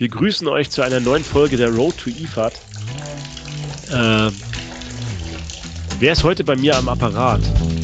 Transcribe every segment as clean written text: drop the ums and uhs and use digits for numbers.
Wir grüßen euch zu einer neuen Folge der Road to IFAD. Wer ist heute bei mir am Apparat?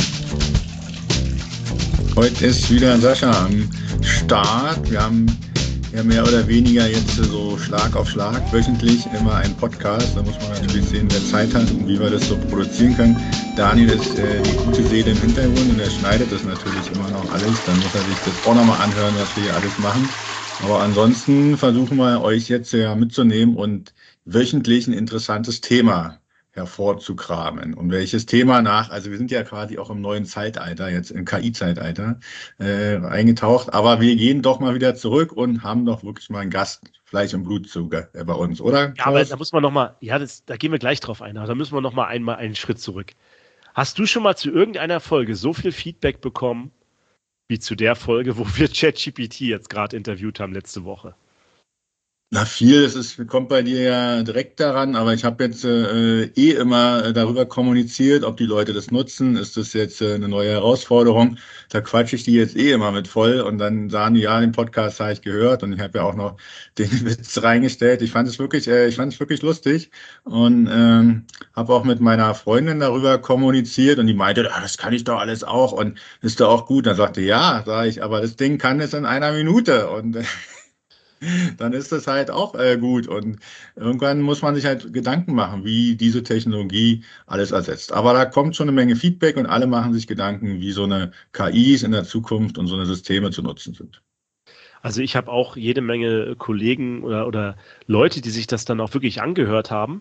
Heute ist wieder Sascha am Start. Wir haben ja mehr oder weniger jetzt so Schlag auf Schlag wöchentlich immer einen Podcast. Da muss man natürlich sehen, wer Zeit hat und wie wir das so produzieren können. Daniel ist die gute Seele im Hintergrund und er schneidet das natürlich immer noch alles. Dann muss er sich das auch nochmal anhören, was wir hier alles machen. Aber ansonsten versuchen wir euch jetzt ja mitzunehmen und wöchentlich ein interessantes Thema hervorzukramen. Und welches Thema also wir sind ja quasi auch im neuen Zeitalter, jetzt im KI-Zeitalter eingetaucht, aber wir gehen doch mal wieder zurück und haben doch wirklich mal einen Gast, Fleisch und Blut bei uns, oder? Ja, aber da muss man nochmal, da gehen wir gleich drauf ein, aber da müssen wir nochmal einen Schritt zurück. Hast du schon mal zu irgendeiner Folge so viel Feedback bekommen, wie zu der Folge, wo wir ChatGPT jetzt gerade interviewt haben letzte Woche? Na, viel, kommt bei dir ja direkt daran, aber ich habe jetzt immer darüber kommuniziert, ob die Leute das nutzen. Ist das jetzt eine neue Herausforderung? Da quatsche ich die jetzt immer mit voll und dann sagen die, ja, den Podcast habe ich gehört und ich habe ja auch noch den Witz reingestellt. Ich fand es wirklich lustig und habe auch mit meiner Freundin darüber kommuniziert und die meinte, das kann ich doch alles auch und ist doch auch gut. Dann sagte, ja, sage ich, aber das Ding kann es in einer Minute und dann ist das halt auch gut. Und irgendwann muss man sich halt Gedanken machen, wie diese Technologie alles ersetzt. Aber da kommt schon eine Menge Feedback und alle machen sich Gedanken, wie so eine KIs in der Zukunft und so eine Systeme zu nutzen sind. Also ich habe auch jede Menge Kollegen oder Leute, die sich das dann auch wirklich angehört haben,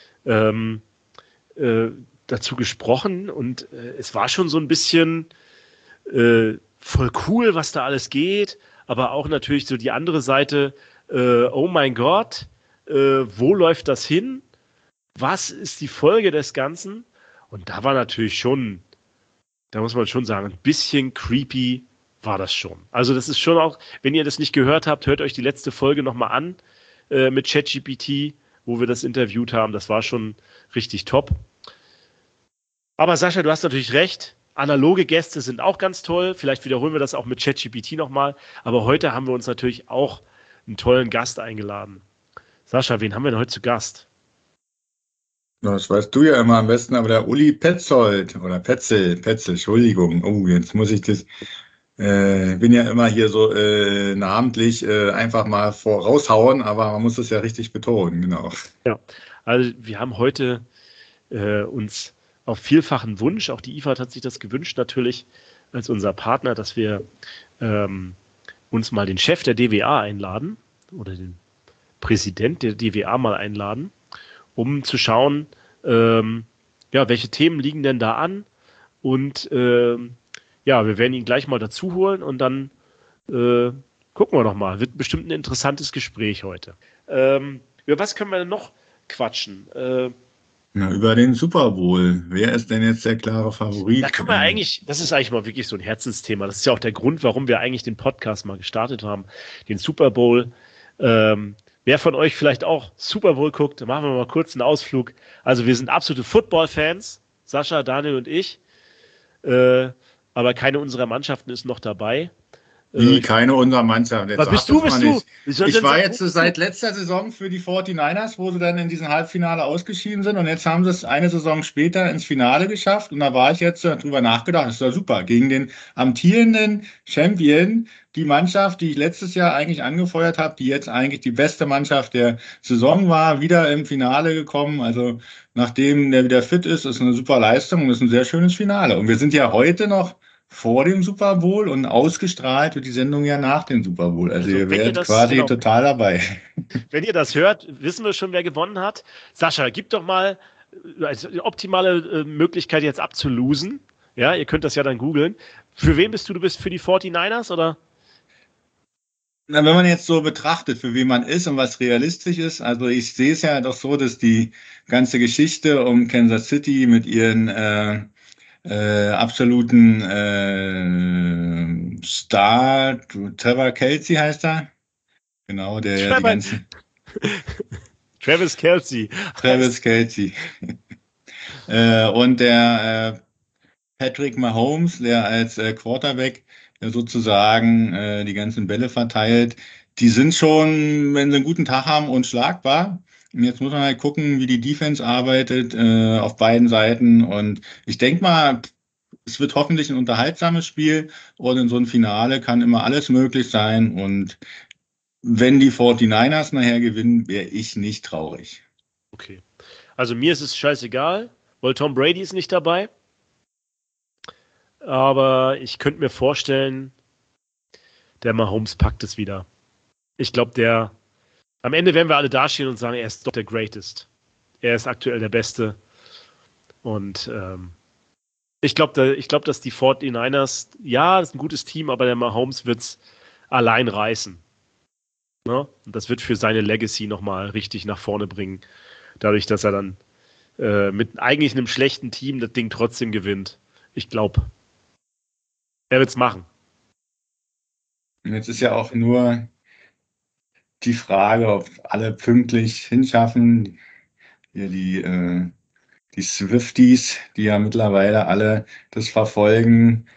dazu gesprochen. Und es war schon so ein bisschen voll cool, was da alles geht. Aber auch natürlich so die andere Seite, oh mein Gott, wo läuft das hin? Was ist die Folge des Ganzen? Und da war natürlich schon, da muss man schon sagen, ein bisschen creepy war das schon. Also das ist schon auch, wenn ihr das nicht gehört habt, hört euch die letzte Folge nochmal an mit ChatGPT, wo wir das interviewt haben. Das war schon richtig top. Aber Sascha, du hast natürlich recht. Analoge Gäste sind auch ganz toll. Vielleicht wiederholen wir das auch mit ChatGPT nochmal. Aber heute haben wir uns natürlich auch einen tollen Gast eingeladen. Sascha, wen haben wir denn heute zu Gast? Das weißt du ja immer am besten, aber der Uli Petzold oder Petzel, Entschuldigung. Oh, jetzt muss ich das, bin ja immer hier so namentlich einfach mal raushauen, aber man muss das ja richtig betonen, genau. Ja, also wir haben heute uns auf vielfachen Wunsch, auch die IFAD hat sich das gewünscht natürlich als unser Partner, dass wir uns mal den Chef der DWA einladen oder den Präsident der DWA mal einladen, um zu schauen, welche Themen liegen denn da an und wir werden ihn gleich mal dazu holen und dann gucken wir noch mal. Wird bestimmt ein interessantes Gespräch heute. Über was können wir denn noch quatschen? Über den Super Bowl. Wer ist denn jetzt der klare Favorit? Da können wir das ist eigentlich mal wirklich so ein Herzensthema. Das ist ja auch der Grund, warum wir eigentlich den Podcast mal gestartet haben. Den Super Bowl. Wer von euch vielleicht auch Super Bowl guckt, machen wir mal kurz einen Ausflug. Also wir sind absolute Football-Fans. Sascha, Daniel und ich. Aber keine unserer Mannschaften ist noch dabei. Wie, keine unserer Mannschaft. Was bist du? Ich war jetzt seit letzter Saison für die 49ers, wo sie dann in diesem Halbfinale ausgeschieden sind. Und jetzt haben sie es eine Saison später ins Finale geschafft. Und da war ich jetzt drüber nachgedacht. Das ist doch super. Gegen den amtierenden Champion, die Mannschaft, die ich letztes Jahr eigentlich angefeuert habe, die jetzt eigentlich die beste Mannschaft der Saison war, wieder im Finale gekommen. Also nachdem der wieder fit ist eine super Leistung und ist ein sehr schönes Finale. Und wir sind ja heute noch vor dem Super Bowl und ausgestrahlt wird die Sendung ja nach dem Super Bowl. Also ihr werdet quasi total dabei. Wenn ihr das hört, wissen wir schon, wer gewonnen hat. Sascha, gib doch mal eine optimale Möglichkeit jetzt abzulosen. Ja, ihr könnt das ja dann googeln. Für wen bist du? Du bist für die 49ers oder? Na, wenn man jetzt so betrachtet, für wen man ist und was realistisch ist, also ich sehe es ja doch so, dass die ganze Geschichte um Kansas City mit ihren absoluten Star, Trevor Kelce heißt er. Genau, der die ganzen. Travis Kelce. Travis Kelce. Und der Patrick Mahomes, der als Quarterback sozusagen die ganzen Bälle verteilt, die sind schon, wenn sie einen guten Tag haben, unschlagbar. Und jetzt muss man halt gucken, wie die Defense arbeitet auf beiden Seiten. Und ich denke mal, es wird hoffentlich ein unterhaltsames Spiel. Und in so einem Finale kann immer alles möglich sein. Und wenn die 49ers nachher gewinnen, wäre ich nicht traurig. Okay. Also mir ist es scheißegal, weil Tom Brady ist nicht dabei. Aber ich könnte mir vorstellen, der Mahomes packt es wieder. Ich glaube, am Ende werden wir alle dastehen und sagen, er ist doch der Greatest. Er ist aktuell der Beste. Und ich glaube, dass die 49ers, ja, das ist ein gutes Team, aber der Mahomes wird es allein reißen. Ne? Und das wird für seine Legacy nochmal richtig nach vorne bringen. Dadurch, dass er dann mit eigentlich einem schlechten Team das Ding trotzdem gewinnt. Ich glaube, er wird es machen. Und jetzt ist ja auch nur die Frage, ob alle pünktlich hinschaffen. Hier die Swifties, die ja mittlerweile alle das verfolgen,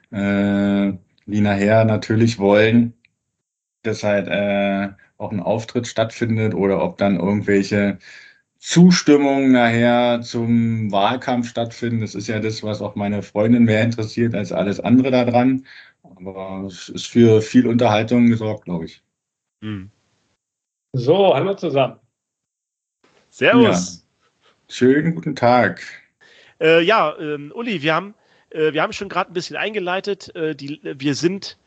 die nachher natürlich wollen, dass halt auch ein Auftritt stattfindet oder ob dann irgendwelche Zustimmungen nachher zum Wahlkampf stattfinden. Das ist ja das, was auch meine Freundin mehr interessiert als alles andere daran. Aber es ist für viel Unterhaltung gesorgt, glaube ich. Hm. So, hallo zusammen. Servus. Ja, schönen guten Tag. Uli, wir haben schon gerade ein bisschen eingeleitet. Wir sind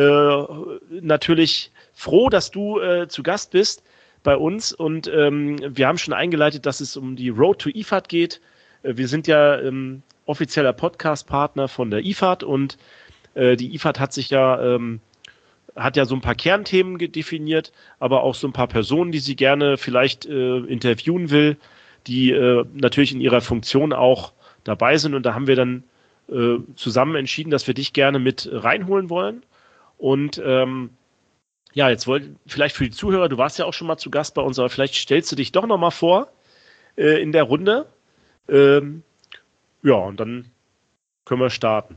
natürlich froh, dass du zu Gast bist bei uns und wir haben schon eingeleitet, dass es um die Road to IFAD geht. Wir sind ja offizieller Podcast-Partner von der IFAD und die IFAD hat ja so ein paar Kernthemen definiert, aber auch so ein paar Personen, die sie gerne vielleicht interviewen will, die natürlich in ihrer Funktion auch dabei sind. Und da haben wir dann zusammen entschieden, dass wir dich gerne mit reinholen wollen. Und vielleicht für die Zuhörer, du warst ja auch schon mal zu Gast bei uns, aber vielleicht stellst du dich doch noch mal vor in der Runde. Und dann können wir starten.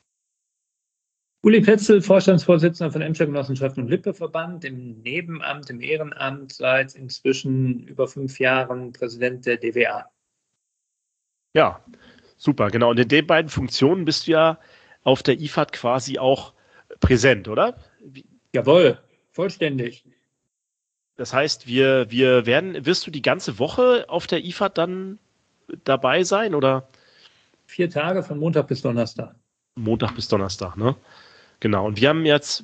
Uli Petzel, Vorstandsvorsitzender von Emscher Genossenschaften und Lippe-Verband, im Nebenamt, im Ehrenamt, seit inzwischen über 5 Jahren Präsident der DWA. Ja, super, genau. Und in den beiden Funktionen bist du ja auf der IFAD quasi auch präsent, oder? Jawohl, vollständig. Das heißt, wirst du die ganze Woche auf der IFAD dann dabei sein, oder? 4 Tage von Montag bis Donnerstag. Montag bis Donnerstag, ne? Genau. Und wir haben jetzt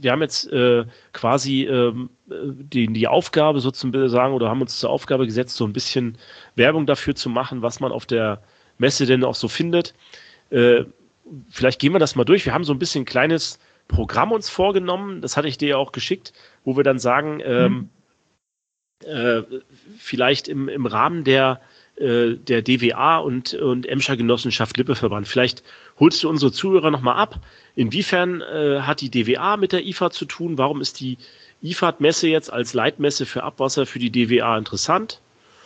quasi die Aufgabe sozusagen oder haben uns zur Aufgabe gesetzt, so ein bisschen Werbung dafür zu machen, was man auf der Messe denn auch so findet. Vielleicht gehen wir das mal durch. Wir haben so ein bisschen ein kleines Programm uns vorgenommen. Das hatte ich dir ja auch geschickt, wo wir dann sagen, vielleicht im Rahmen der DWA und Emscher Genossenschaft Lippe-Verband. Vielleicht holst du unsere Zuhörer nochmal ab. Inwiefern hat die DWA mit der IFAD zu tun? Warum ist die IFAD-Messe jetzt als Leitmesse für Abwasser für die DWA interessant?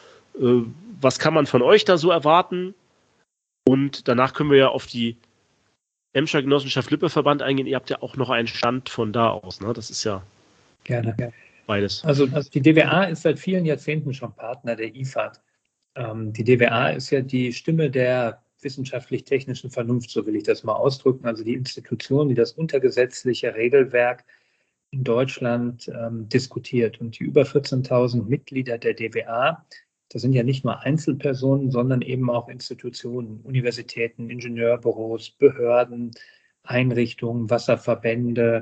Was kann man von euch da so erwarten? Und danach können wir ja auf die Emscher Genossenschaft Lippe-Verband eingehen. Ihr habt ja auch noch einen Stand von da aus, ne? Das ist ja gerne beides. Also die DWA ist seit vielen Jahrzehnten schon Partner der IFAD. Die DWA ist ja die Stimme der wissenschaftlich-technischen Vernunft, so will ich das mal ausdrücken, also die Institution, die das untergesetzliche Regelwerk in Deutschland diskutiert. Und die über 14.000 Mitglieder der DWA, das sind ja nicht nur Einzelpersonen, sondern eben auch Institutionen, Universitäten, Ingenieurbüros, Behörden, Einrichtungen, Wasserverbände,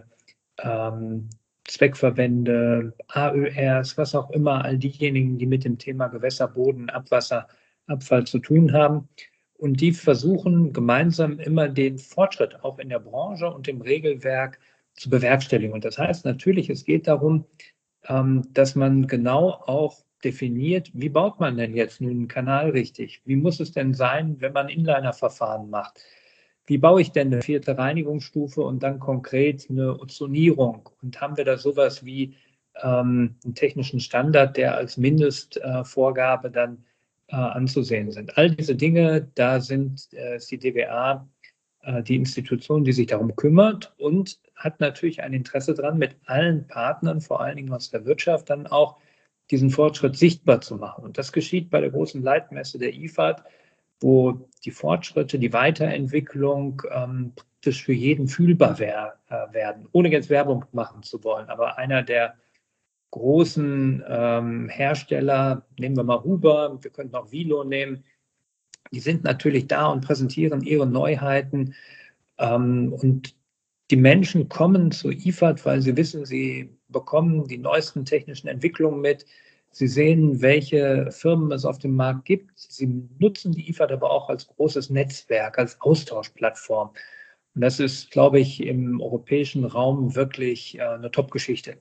Zweckverbände, AÖRs, was auch immer, all diejenigen, die mit dem Thema Gewässer, Boden, Abwasser, Abfall zu tun haben. Und die versuchen gemeinsam immer den Fortschritt auch in der Branche und im Regelwerk zu bewerkstelligen. Und das heißt natürlich, es geht darum, dass man genau auch definiert, wie baut man denn jetzt nun einen Kanal richtig? Wie muss es denn sein, wenn man Inliner-Verfahren macht? Wie baue ich denn eine 4. Reinigungsstufe und dann konkret eine Ozonierung? Und haben wir da sowas wie einen technischen Standard, der als Mindestvorgabe dann anzusehen sind? All diese Dinge, da ist die DWA die Institution, die sich darum kümmert und hat natürlich ein Interesse daran, mit allen Partnern, vor allen Dingen aus der Wirtschaft, dann auch diesen Fortschritt sichtbar zu machen. Und das geschieht bei der großen Leitmesse der IFAD, wo die Fortschritte, die Weiterentwicklung praktisch für jeden fühlbar werden, ohne jetzt Werbung machen zu wollen. Aber einer der großen Hersteller, nehmen wir mal Huber, wir könnten auch Vilo nehmen, die sind natürlich da und präsentieren ihre Neuheiten. Und die Menschen kommen zu IFAD, weil sie wissen, sie bekommen die neuesten technischen Entwicklungen mit. Sie sehen, welche Firmen es auf dem Markt gibt. Sie nutzen die IFAD aber auch als großes Netzwerk, als Austauschplattform. Und das ist, glaube ich, im europäischen Raum wirklich eine Top-Geschichte.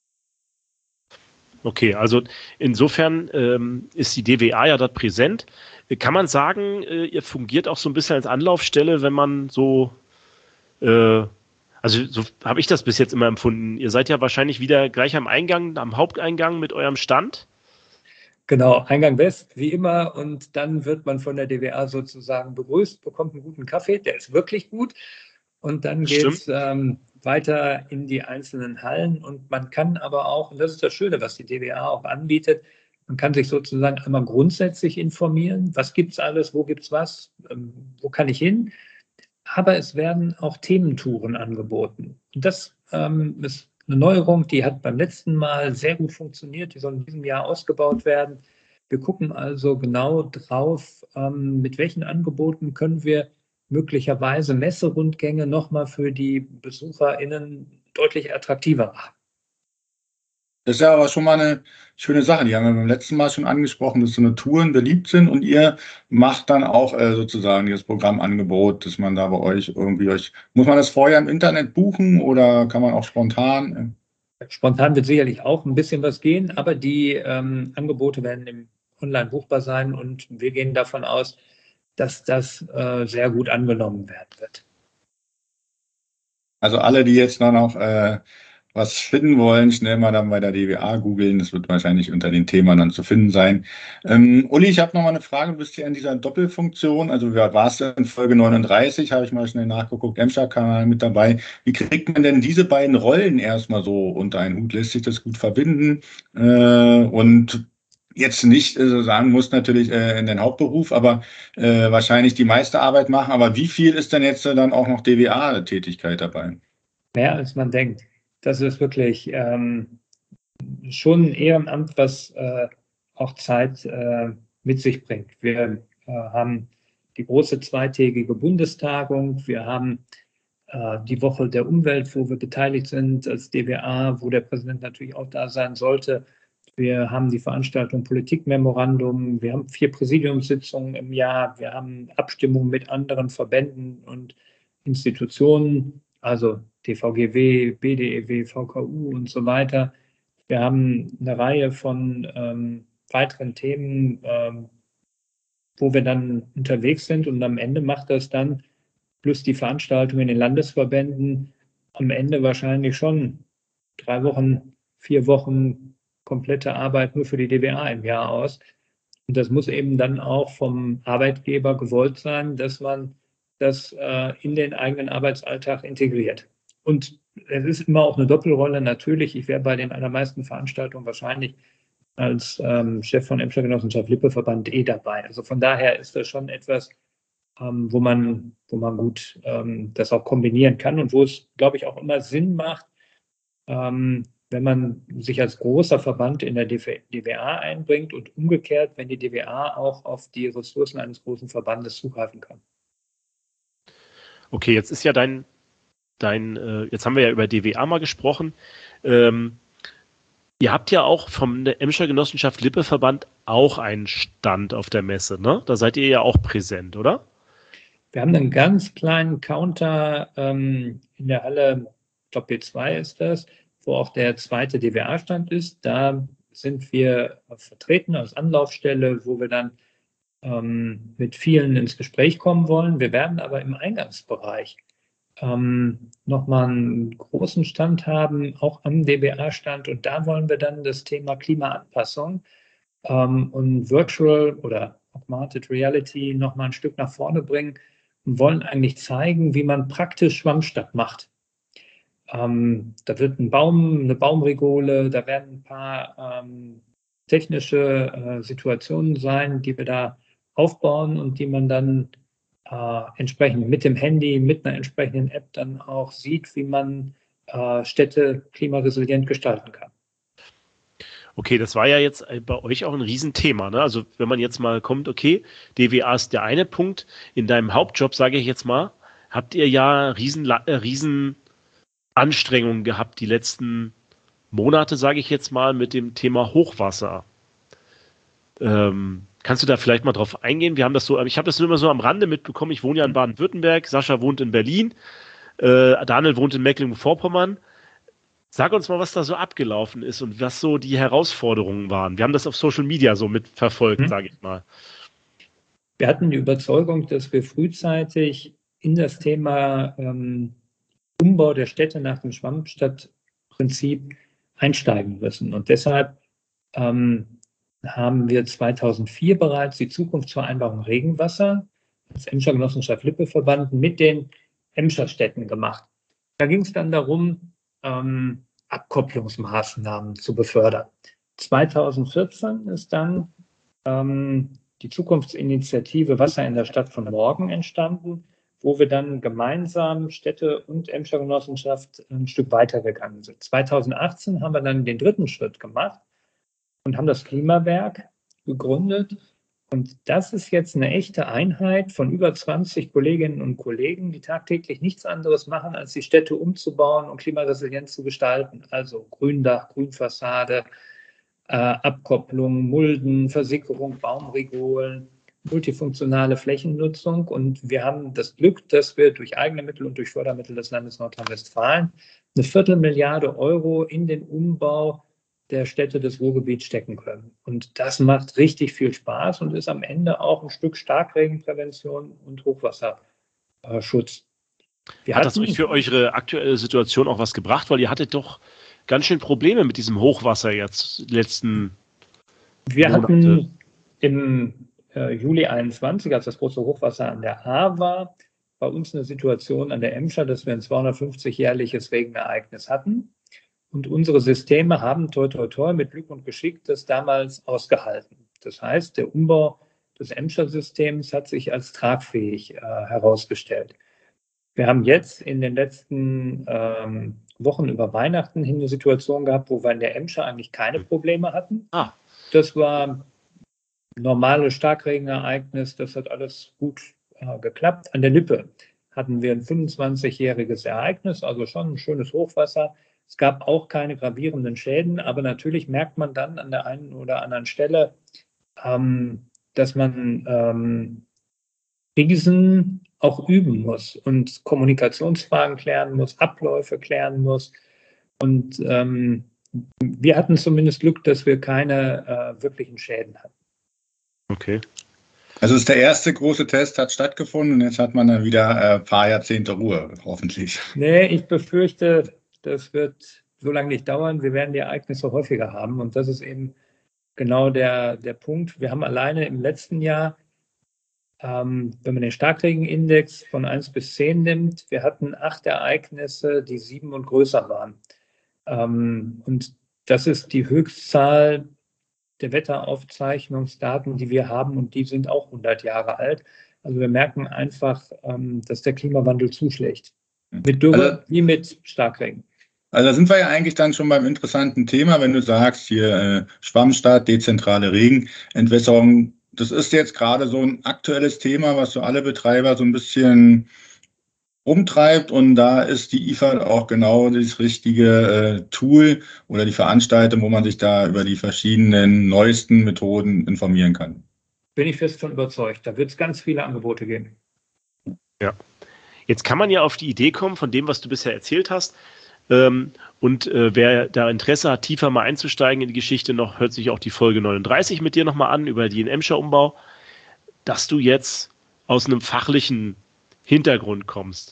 Okay, also insofern ist die DWA ja dort präsent. Kann man sagen, ihr fungiert auch so ein bisschen als Anlaufstelle, wenn man so, also so habe ich das bis jetzt immer empfunden. Ihr seid ja wahrscheinlich wieder gleich am Eingang, am Haupteingang mit eurem Stand. Genau, Eingang West, wie immer. Und dann wird man von der DWA sozusagen begrüßt, bekommt einen guten Kaffee, der ist wirklich gut. Und dann geht es weiter in die einzelnen Hallen. Und man kann aber auch, und das ist das Schöne, was die DWA auch anbietet, man kann sich sozusagen einmal grundsätzlich informieren. Was gibt es alles? Wo gibt es was? Wo kann ich hin? Aber es werden auch Thementouren angeboten. Und das ist eine Neuerung, die hat beim letzten Mal sehr gut funktioniert. Die soll in diesem Jahr ausgebaut werden. Wir gucken also genau drauf, mit welchen Angeboten können wir möglicherweise Messerundgänge nochmal für die BesucherInnen deutlich attraktiver machen. Das ist ja aber schon mal eine schöne Sache. Die haben wir beim letzten Mal schon angesprochen, dass so eine Touren beliebt sind und ihr macht dann auch sozusagen dieses Programmangebot, dass man da bei euch irgendwie muss man das vorher im Internet buchen oder kann man auch spontan? Spontan wird sicherlich auch ein bisschen was gehen, aber die Angebote werden online buchbar sein und wir gehen davon aus, dass das sehr gut angenommen werden wird. Also alle, die jetzt dann auch was finden wollen, schnell mal dann bei der DWA googeln. Das wird wahrscheinlich unter den Themen dann zu finden sein. Uli, ich habe noch mal eine Frage. Du bist hier in dieser Doppelfunktion. Also wer warst du in Folge 39? Habe ich mal schnell nachgeguckt. Emscher-Kanal mit dabei. Wie kriegt man denn diese beiden Rollen erstmal so unter einen Hut? Lässt sich das gut verbinden? Und jetzt nicht sagen muss natürlich in den Hauptberuf, aber wahrscheinlich die meiste Arbeit machen. Aber wie viel ist denn jetzt dann auch noch DWA-Tätigkeit dabei? Mehr als man denkt. Das ist wirklich schon ein Ehrenamt, was auch Zeit mit sich bringt. Wir haben die große zweitägige Bundestagung. Wir haben die Woche der Umwelt, wo wir beteiligt sind als DWA, wo der Präsident natürlich auch da sein sollte. Wir haben die Veranstaltung Politikmemorandum. Wir haben 4 Präsidiumssitzungen im Jahr. Wir haben Abstimmungen mit anderen Verbänden und Institutionen, also DVGW, BDEW, VKU und so weiter. Wir haben eine Reihe von weiteren Themen, wo wir dann unterwegs sind und am Ende macht das dann, plus die Veranstaltungen in den Landesverbänden, am Ende wahrscheinlich schon 3 Wochen, 4 Wochen komplette Arbeit nur für die DWA im Jahr aus. Und das muss eben dann auch vom Arbeitgeber gewollt sein, dass man das in den eigenen Arbeitsalltag integriert. Und es ist immer auch eine Doppelrolle. Natürlich, ich wäre bei den allermeisten Veranstaltungen wahrscheinlich als Chef von Emscher Genossenschaft Lippe-Verband dabei. Also von daher ist das schon etwas, wo man gut das auch kombinieren kann und wo es, glaube ich, auch immer Sinn macht, wenn man sich als großer Verband in der DWA einbringt und umgekehrt, wenn die DWA auch auf die Ressourcen eines großen Verbandes zugreifen kann. Okay, jetzt ist ja jetzt haben wir ja über DWA mal gesprochen. Ihr habt ja auch vom der Emscher Genossenschaft Lippe-Verband auch einen Stand auf der Messe, ne? Da seid ihr ja auch präsent, oder? Wir haben einen ganz kleinen Counter in der Halle, ich glaube B2 ist das, wo auch der zweite DWA-Stand ist. Da sind wir vertreten als Anlaufstelle, wo wir dann mit vielen ins Gespräch kommen wollen. Wir werden aber im Eingangsbereich nochmal einen großen Stand haben, auch am DWA-Stand. Und da wollen wir dann das Thema Klimaanpassung und Virtual oder Augmented Reality nochmal ein Stück nach vorne bringen. und wollen eigentlich zeigen, wie man praktisch Schwammstadt macht. Da wird eine Baumrigole, da werden ein paar technische Situationen sein, die wir da aufbauen und die man dann entsprechend mit dem Handy, mit einer entsprechenden App dann auch sieht, wie man Städte klimaresilient gestalten kann. Okay, das war ja jetzt bei euch auch ein Riesenthema, ne? Also wenn man jetzt mal kommt, okay, DWA ist der eine Punkt. In deinem Hauptjob, sage ich jetzt mal, habt ihr ja riesen Anstrengungen gehabt die letzten Monate, sage ich jetzt mal, mit dem Thema Hochwasser. Kannst du da vielleicht mal drauf eingehen? Ich habe das nur immer so am Rande mitbekommen. Ich wohne ja in Baden-Württemberg, Sascha wohnt in Berlin, Daniel wohnt in Mecklenburg-Vorpommern. Sag uns mal, was da so abgelaufen ist und was so die Herausforderungen waren. Wir haben das auf Social Media so mitverfolgt, sage ich mal. Wir hatten die Überzeugung, dass wir frühzeitig in das Thema Umbau der Städte nach dem Schwammstadtprinzip einsteigen müssen. Und deshalb haben wir 2004 bereits die Zukunftsvereinbarung Regenwasser als Emscher Genossenschaft Lippe-Verband mit den Emscher Städten gemacht. Da ging es dann darum, Abkopplungsmaßnahmen zu befördern. 2014 ist dann die Zukunftsinitiative Wasser in der Stadt von morgen entstanden, wo wir dann gemeinsam Städte und Emscher Genossenschaft ein Stück weitergegangen sind. 2018 haben wir dann den dritten Schritt gemacht und haben das Klimawerk gegründet. Und das ist jetzt eine echte Einheit von über 20 Kolleginnen und Kollegen, die tagtäglich nichts anderes machen, als die Städte umzubauen und klimaresilient zu gestalten. Also Gründach, Grünfassade, Abkopplung, Mulden, Versickerung, Baumrigolen, multifunktionale Flächennutzung. Und wir haben das Glück, dass wir durch eigene Mittel und durch Fördermittel des Landes Nordrhein-Westfalen 250 Millionen Euro in den Umbau der Städte des Ruhrgebiets stecken können. Und das macht richtig viel Spaß und ist am Ende auch ein Stück Starkregenprävention und Hochwasserschutz. Hat das euch für eure aktuelle Situation auch was gebracht? Weil ihr hattet doch ganz schön Probleme mit diesem Hochwasser jetzt letzten Wir hatten im Juli 21, als das große Hochwasser an der Ahr war, bei uns eine Situation an der Emscher, dass wir ein 250-jährliches Regenereignis hatten. Und unsere Systeme haben toi toi toi mit Glück und Geschick das damals ausgehalten. Das heißt, der Umbau des Emscher Systems hat sich als tragfähig herausgestellt. Wir haben jetzt in den letzten Wochen über Weihnachten hin eine Situation gehabt, wo wir in der Emscher eigentlich keine Probleme hatten. Das war ein normales Starkregenereignis, das hat alles gut geklappt. An der Lippe hatten wir ein 25-jähriges Ereignis, also schon ein schönes Hochwasser. Es gab auch keine gravierenden Schäden, aber natürlich merkt man dann an der einen oder anderen Stelle, dass man Krisen auch üben muss und Kommunikationsfragen klären muss, Abläufe klären muss. Und wir hatten zumindest Glück, dass wir keine wirklichen Schäden hatten. Okay. Also ist der erste große Test hat stattgefunden und jetzt hat man dann wieder ein paar Jahrzehnte Ruhe, hoffentlich. Nee, ich befürchte, das wird so lange nicht dauern. Wir werden die Ereignisse häufiger haben. Und das ist eben genau der Punkt. Wir haben alleine im letzten Jahr, wenn man den Starkregenindex von 1 bis 10 nimmt, wir hatten 8 Ereignisse, die 7 und größer waren. Und das ist die Höchstzahl der Wetteraufzeichnungsdaten, die wir haben. Und die sind auch 100 Jahre alt. Also wir merken einfach, dass der Klimawandel zuschlägt. Mit Dürre wie mit Starkregen. Also da sind wir ja eigentlich dann schon beim interessanten Thema, wenn du sagst, hier Schwammstadt, dezentrale Regenentwässerung. Das ist jetzt gerade so ein aktuelles Thema, was so alle Betreiber so ein bisschen umtreibt. Und da ist die IFAD auch genau das richtige Tool oder die Veranstaltung, wo man sich da über die verschiedenen neuesten Methoden informieren kann. Bin ich fest von überzeugt. Da wird es ganz viele Angebote geben. Ja. Jetzt kann man ja auf die Idee kommen, von dem, was du bisher erzählt hast. Wer da Interesse hat, tiefer mal einzusteigen in die Geschichte, hört sich auch die Folge 39 mit dir nochmal an, über den Emscher Umbau, dass du jetzt aus einem fachlichen Hintergrund kommst.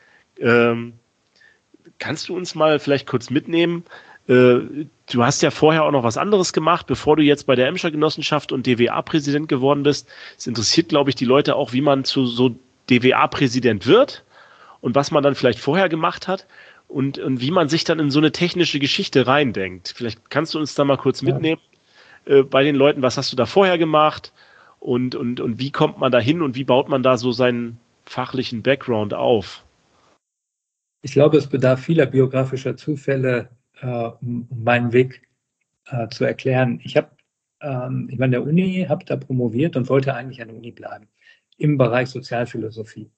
Kannst du uns mal vielleicht kurz mitnehmen? Du hast ja vorher auch noch was anderes gemacht, bevor du jetzt bei der Emscher Genossenschaft und DWA-Präsident geworden bist. Es interessiert, glaube ich, die Leute auch, wie man zu so DWA-Präsident wird und was man dann vielleicht vorher gemacht hat und wie man sich dann in so eine technische Geschichte reindenkt. Vielleicht kannst du uns da mal kurz mitnehmen bei den Leuten, was hast du da vorher gemacht und wie kommt man da hin und wie baut man da so seinen fachlichen Background auf? Ich glaube, es bedarf vieler biografischer Zufälle, um meinen Weg zu erklären. Ich war an der Uni, habe da promoviert und wollte eigentlich an der Uni bleiben, im Bereich Sozialphilosophie.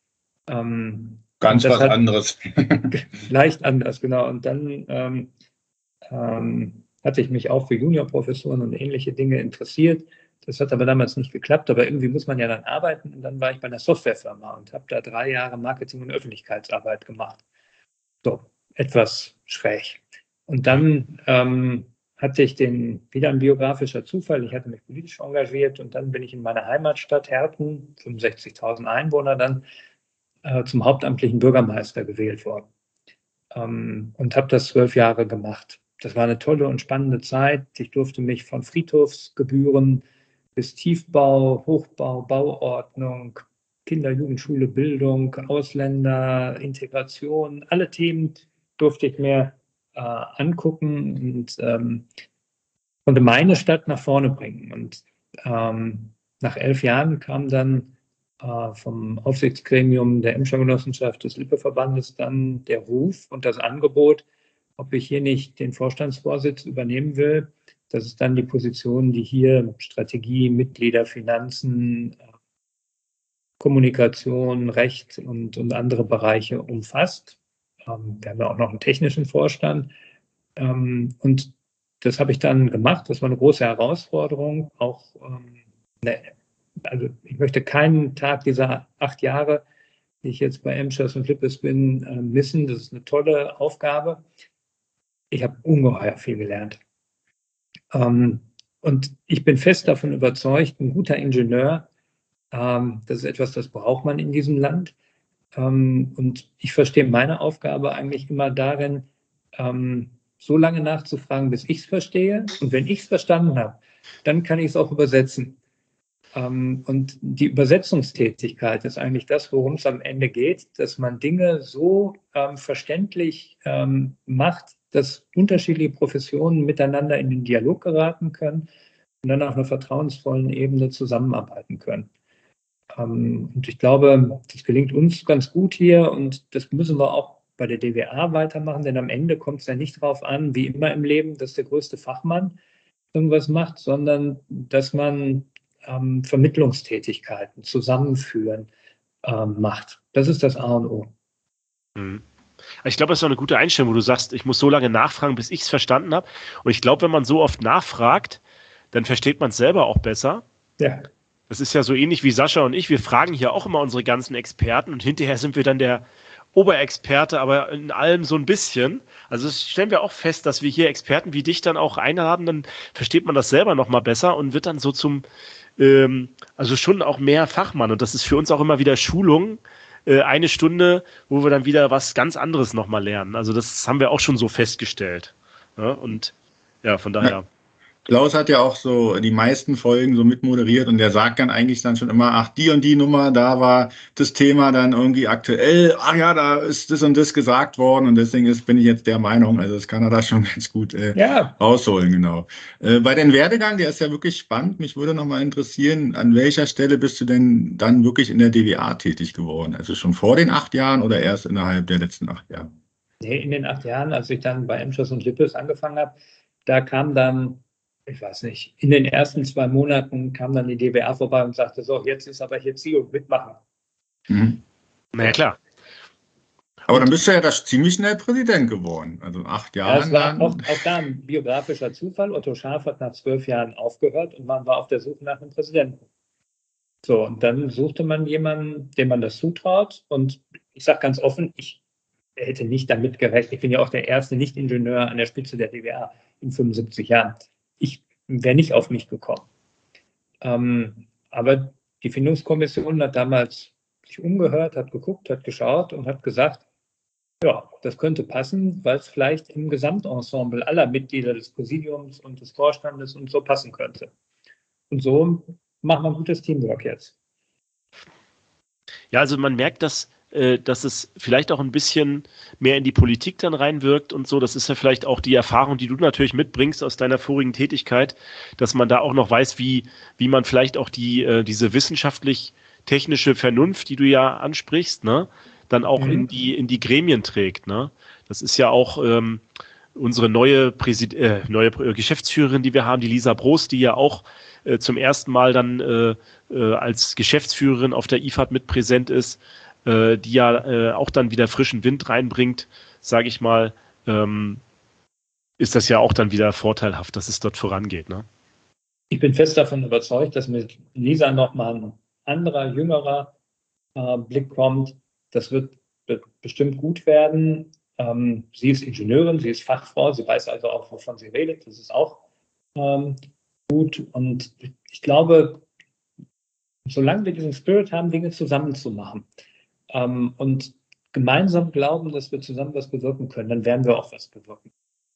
Ganz was anderes. Leicht anders, genau. Und dann hatte ich mich auch für Juniorprofessuren und ähnliche Dinge interessiert. Das hat aber damals nicht geklappt, aber irgendwie muss man ja dann arbeiten. Und dann war ich bei einer Softwarefirma und habe da 3 Jahre Marketing- und Öffentlichkeitsarbeit gemacht. So, etwas schräg. Und dann hatte ich wieder ein biografischer Zufall. Ich hatte mich politisch engagiert und dann bin ich in meiner Heimatstadt Herten, 65.000 Einwohner, dann zum hauptamtlichen Bürgermeister gewählt worden und habe das 12 Jahre gemacht. Das war eine tolle und spannende Zeit. Ich durfte mich von Friedhofsgebühren bis Tiefbau, Hochbau, Bauordnung, Kinder-, Jugendschule, Bildung, Ausländer, Integration, alle Themen durfte ich mir angucken und konnte meine Stadt nach vorne bringen. Und nach 11 Jahren kam dann vom Aufsichtsgremium der Emscher Genossenschaft des Lippe-Verbandes dann der Ruf und das Angebot, ob ich hier nicht den Vorstandsvorsitz übernehmen will. Das ist dann die Position, die hier Strategie, Mitglieder, Finanzen, Kommunikation, Recht und andere Bereiche umfasst. Wir haben ja auch noch einen technischen Vorstand. Und das habe ich dann gemacht. Das war eine große Herausforderung. Auch also ich möchte keinen Tag dieser 8 Jahre, die ich jetzt bei Emschers und Lippes bin, missen. Das ist eine tolle Aufgabe. Ich habe ungeheuer viel gelernt. Und ich bin fest davon überzeugt, ein guter Ingenieur, das ist etwas, das braucht man in diesem Land. Und ich verstehe meine Aufgabe eigentlich immer darin, so lange nachzufragen, bis ich es verstehe. Und wenn ich es verstanden habe, dann kann ich es auch übersetzen. Und die Übersetzungstätigkeit ist eigentlich das, worum es am Ende geht, dass man Dinge so verständlich macht, dass unterschiedliche Professionen miteinander in den Dialog geraten können und dann auf einer vertrauensvollen Ebene zusammenarbeiten können. Und ich glaube, das gelingt uns ganz gut hier und das müssen wir auch bei der DWA weitermachen, denn am Ende kommt es ja nicht darauf an, wie immer im Leben, dass der größte Fachmann irgendwas macht, sondern dass man Vermittlungstätigkeiten zusammenführen macht. Das ist das A und O. Ich glaube, das ist auch eine gute Einstellung, wo du sagst, ich muss so lange nachfragen, bis ich es verstanden habe. Und ich glaube, wenn man so oft nachfragt, dann versteht man es selber auch besser. Ja. Das ist ja so ähnlich wie Sascha und ich. Wir fragen hier auch immer unsere ganzen Experten und hinterher sind wir dann der Oberexperte, aber in allem so ein bisschen. Also das stellen wir auch fest, dass wir hier Experten wie dich dann auch einladen, dann versteht man das selber noch mal besser und wird dann so also schon auch mehr Fachmann. Und das ist für uns auch immer wieder Schulung, 1 Stunde, wo wir dann wieder was ganz anderes noch mal lernen. Also das haben wir auch schon so festgestellt. Ja, und ja, von daher. Ja. Klaus hat ja auch so die meisten Folgen so mitmoderiert und der sagt dann eigentlich dann schon immer, ach, die und die Nummer, da war das Thema dann irgendwie aktuell, ach ja, da ist das und das gesagt worden und deswegen bin ich jetzt der Meinung, also das kann er da schon ganz gut rausholen, genau. Bei den Werdegang, der ist ja wirklich spannend, mich würde nochmal interessieren, an welcher Stelle bist du denn dann wirklich in der DWA tätig geworden? Also schon vor den 8 Jahren oder erst innerhalb der letzten 8 Jahre? Nee, in den 8 Jahren, als ich dann bei Emschers und Lippes angefangen habe, da kam dann, ich weiß nicht, in den ersten 2 Monaten kam dann die DWA vorbei und sagte, so, jetzt ist aber hier Ziel und mitmachen. Na ja, klar. Aber dann bist du ja das ziemlich schnell Präsident geworden, also 8 Jahre. Ja, es war auch da ein biografischer Zufall. Otto Schaaf hat nach 12 Jahren aufgehört und man war auf der Suche nach einem Präsidenten. So, und dann suchte man jemanden, dem man das zutraut. Und ich sage ganz offen, ich hätte nicht damit gerechnet. Ich bin ja auch der erste Nicht-Ingenieur an der Spitze der DWA in 75 Jahren. Ich wäre nicht auf mich gekommen. Aber die Findungskommission hat damals sich umgehört, hat geguckt, hat geschaut und hat gesagt, ja, das könnte passen, weil es vielleicht im Gesamtensemble aller Mitglieder des Präsidiums und des Vorstandes und so passen könnte. Und so machen wir ein gutes Teamwork jetzt. Ja, also man merkt, dass es vielleicht auch ein bisschen mehr in die Politik dann reinwirkt und so. Das ist ja vielleicht auch die Erfahrung, die du natürlich mitbringst aus deiner vorigen Tätigkeit, dass man da auch noch weiß, wie man vielleicht auch diese wissenschaftlich-technische Vernunft, die du ja ansprichst, ne, dann auch in die Gremien trägt, ne? Das ist ja auch unsere neue Geschäftsführerin, die wir haben, die Lisa Brost, die ja auch zum ersten Mal dann als Geschäftsführerin auf der IFAD mit präsent ist, die ja auch dann wieder frischen Wind reinbringt, sage ich mal, ist das ja auch dann wieder vorteilhaft, dass es dort vorangeht, ne? Ich bin fest davon überzeugt, dass mit Lisa nochmal ein anderer, jüngerer Blick kommt. Das wird bestimmt gut werden. Sie ist Ingenieurin, sie ist Fachfrau, sie weiß also auch, wovon sie redet. Das ist auch gut. Und ich glaube, solange wir diesen Spirit haben, Dinge zusammen zu machen und gemeinsam glauben, dass wir zusammen was bewirken können, dann werden wir auch was bewirken.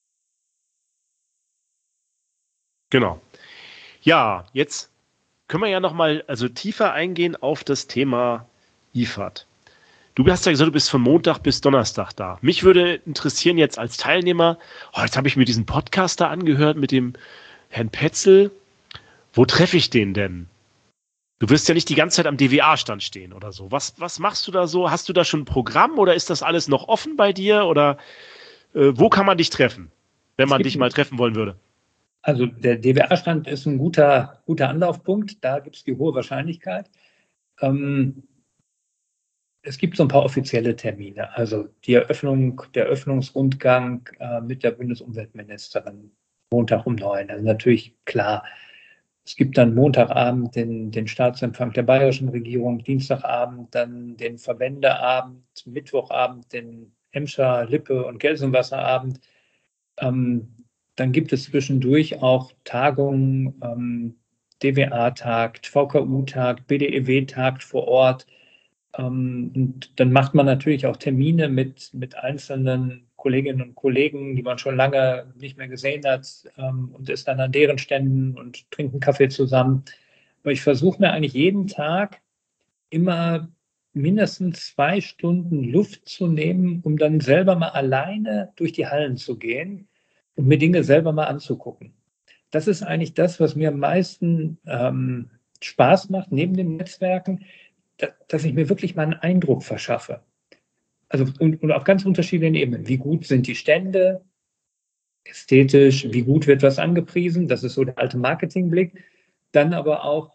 Genau. Ja, jetzt können wir ja nochmal tiefer eingehen auf das Thema IFAD. Du hast ja gesagt, du bist von Montag bis Donnerstag da. Mich würde interessieren jetzt als Teilnehmer, jetzt habe ich mir diesen Podcast da angehört mit dem Herrn Petzl. Wo treffe ich den denn? Du wirst ja nicht die ganze Zeit am DWA-Stand stehen oder so. Was machst du da so? Hast du da schon ein Programm oder ist das alles noch offen bei dir? Oder wo kann man dich treffen, wenn man dich mal treffen wollen würde? Also der DWA-Stand ist ein guter Anlaufpunkt. Da gibt es die hohe Wahrscheinlichkeit. Es gibt so ein paar offizielle Termine. Also der Eröffnungsrundgang mit der Bundesumweltministerin Montag um 9. Also natürlich klar. Es gibt dann Montagabend den Staatsempfang der bayerischen Regierung, Dienstagabend dann den Verbändeabend, Mittwochabend den Emscher, Lippe und Gelsenwasserabend. Dann gibt es zwischendurch auch Tagungen, DWA tagt, VKU tagt, BDEW tagt vor Ort. Und dann macht man natürlich auch Termine mit einzelnen Kolleginnen und Kollegen, die man schon lange nicht mehr gesehen hat, und ist dann an deren Ständen und trinkt einen Kaffee zusammen. Aber ich versuche mir eigentlich jeden Tag immer mindestens 2 Stunden Luft zu nehmen, um dann selber mal alleine durch die Hallen zu gehen und mir Dinge selber mal anzugucken. Das ist eigentlich das, was mir am meisten Spaß macht, neben den Netzwerken, dass ich mir wirklich mal einen Eindruck verschaffe. Also und auf ganz unterschiedlichen Ebenen. Wie gut sind die Stände, ästhetisch, wie gut wird was angepriesen, das ist so der alte Marketingblick. Dann aber auch,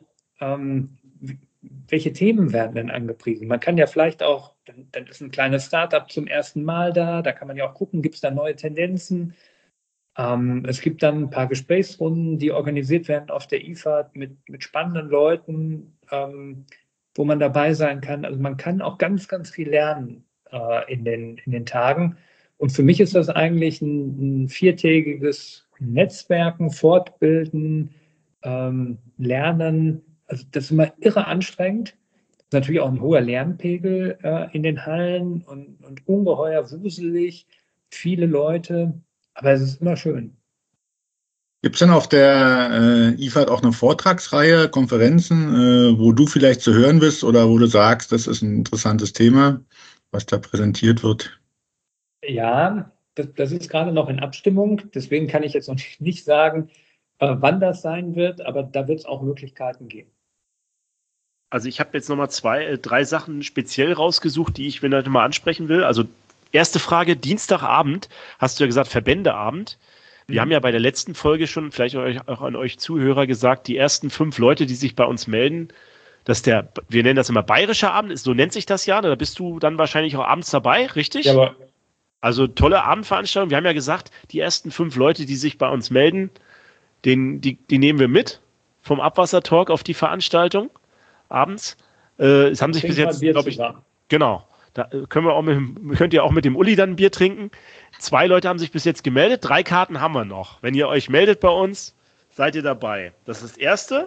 welche Themen werden denn angepriesen? Man kann ja vielleicht auch, dann ist ein kleines Startup zum ersten Mal da kann man ja auch gucken, gibt es da neue Tendenzen? Es gibt dann ein paar Gesprächsrunden, die organisiert werden auf der IFAD mit spannenden Leuten, wo man dabei sein kann. Also man kann auch ganz, ganz viel lernen in den Tagen. Und für mich ist das eigentlich ein 4-tägiges Netzwerken, Fortbilden, Lernen. Also das ist immer irre anstrengend. Das ist natürlich auch ein hoher Lernpegel in den Hallen und ungeheuer wuselig, viele Leute. Aber es ist immer schön. Gibt es denn auf der IFAD auch eine Vortragsreihe, Konferenzen, wo du vielleicht zu hören bist oder wo du sagst, das ist ein interessantes Thema, was da präsentiert wird? Ja, das ist gerade noch in Abstimmung. Deswegen kann ich jetzt noch nicht sagen, wann das sein wird, aber da wird es auch Möglichkeiten geben. Also ich habe jetzt nochmal 3 Sachen speziell rausgesucht, die ich mir heute mal ansprechen will. Also erste Frage, Dienstagabend, hast du ja gesagt, Verbändeabend. Wir haben ja bei der letzten Folge schon, vielleicht auch an euch Zuhörer gesagt, die ersten 5 Leute, die sich bei uns melden, wir nennen das immer bayerischer Abend, so nennt sich das ja, da bist du dann wahrscheinlich auch abends dabei, richtig? Ja, aber also tolle Abendveranstaltung. Wir haben ja gesagt, die ersten 5 Leute, die sich bei uns melden, die nehmen wir mit vom Abwassertalk auf die Veranstaltung abends. Es haben sich bis jetzt, glaube ich, genau. Da könnt ihr auch mit dem Uli dann ein Bier trinken. 2 Leute haben sich bis jetzt gemeldet. 3 Karten haben wir noch. Wenn ihr euch meldet bei uns, seid ihr dabei. Das ist das Erste.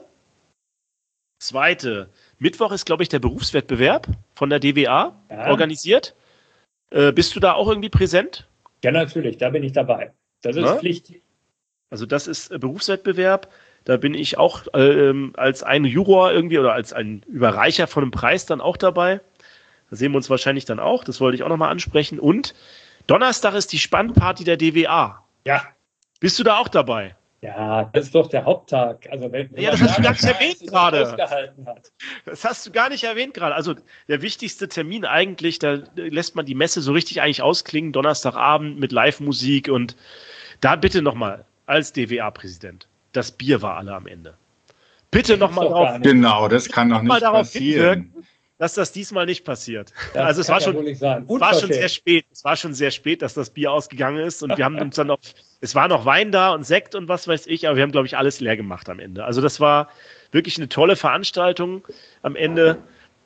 Zweite, Mittwoch ist, glaube ich, der Berufswettbewerb von der DWA organisiert. Bist du da auch irgendwie präsent? Ja, natürlich, da bin ich dabei. Das ist Pflicht. Also das ist Berufswettbewerb. Da bin ich auch als ein Juror irgendwie oder als ein Überreicher von einem Preis dann auch dabei. Da sehen wir uns wahrscheinlich dann auch. Das wollte ich auch nochmal ansprechen. Und Donnerstag ist die Spannparty der DWA. Ja. Bist du da auch dabei? Ja, das ist doch der Haupttag. Also wenn Ja, das hast du gar nicht erwähnt gerade. Ausgehalten hat. Das hast du gar nicht erwähnt gerade. Also der wichtigste Termin eigentlich, da lässt man die Messe so richtig eigentlich ausklingen, Donnerstagabend mit Live-Musik und da bitte nochmal als DWA-Präsident. Das Bier war alle am Ende. Bitte nochmal darauf. Genau, das kann doch nicht passieren. Dass das diesmal nicht passiert. Das also es war schon, sehr spät. Es war schon sehr spät, dass das Bier ausgegangen ist und wir haben uns dann noch, es war noch Wein da und Sekt und was weiß ich, aber wir haben, glaube ich, alles leer gemacht am Ende. Also das war wirklich eine tolle Veranstaltung am Ende.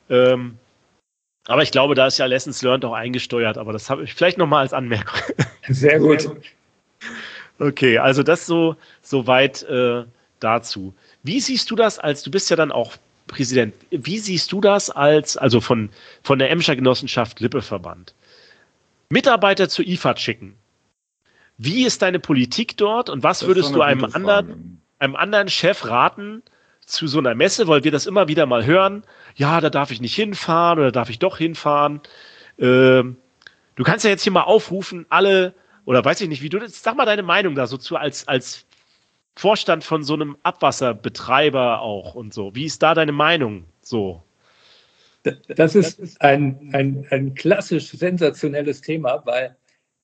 Aber ich glaube, da ist ja Lessons Learned auch eingesteuert, aber das habe ich vielleicht nochmal als Anmerkung. Sehr gut. Okay, also das so weit dazu. Wie siehst du das du bist ja dann auch Präsident, wie siehst du das also von der Emscher Genossenschaft Lippeverband? Mitarbeiter zur IFAD schicken. Wie ist deine Politik dort und was würdest du einem anderen Chef raten zu so einer Messe, weil wir das immer wieder mal hören, ja, da darf ich nicht hinfahren oder darf ich doch hinfahren. Du kannst ja jetzt hier mal aufrufen, alle, oder weiß ich nicht, wie du das, sag mal deine Meinung da so zu als Vorstand von so einem Abwasserbetreiber auch und so. Wie ist da deine Meinung so? Das ist ein klassisch sensationelles Thema, weil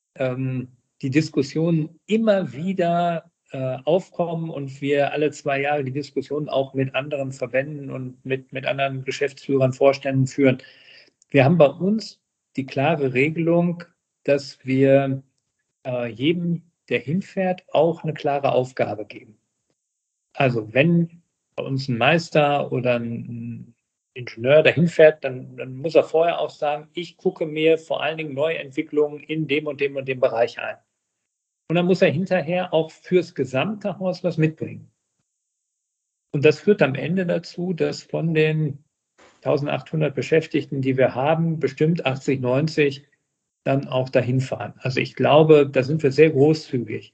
die Diskussionen immer wieder aufkommen und wir alle 2 Jahre die Diskussion auch mit anderen Verbänden und mit anderen Geschäftsführern, Vorständen führen. Wir haben bei uns die klare Regelung, dass wir jedem, der hinfährt, auch eine klare Aufgabe geben. Also wenn bei uns ein Meister oder ein Ingenieur dahin fährt, dann muss er vorher auch sagen, ich gucke mir vor allen Dingen Neuentwicklungen in dem und dem und dem Bereich ein. Und dann muss er hinterher auch fürs gesamte Haus was mitbringen. Und das führt am Ende dazu, dass von den 1800 Beschäftigten, die wir haben, bestimmt 80, 90 dann auch dahin fahren. Also ich glaube, da sind wir sehr großzügig,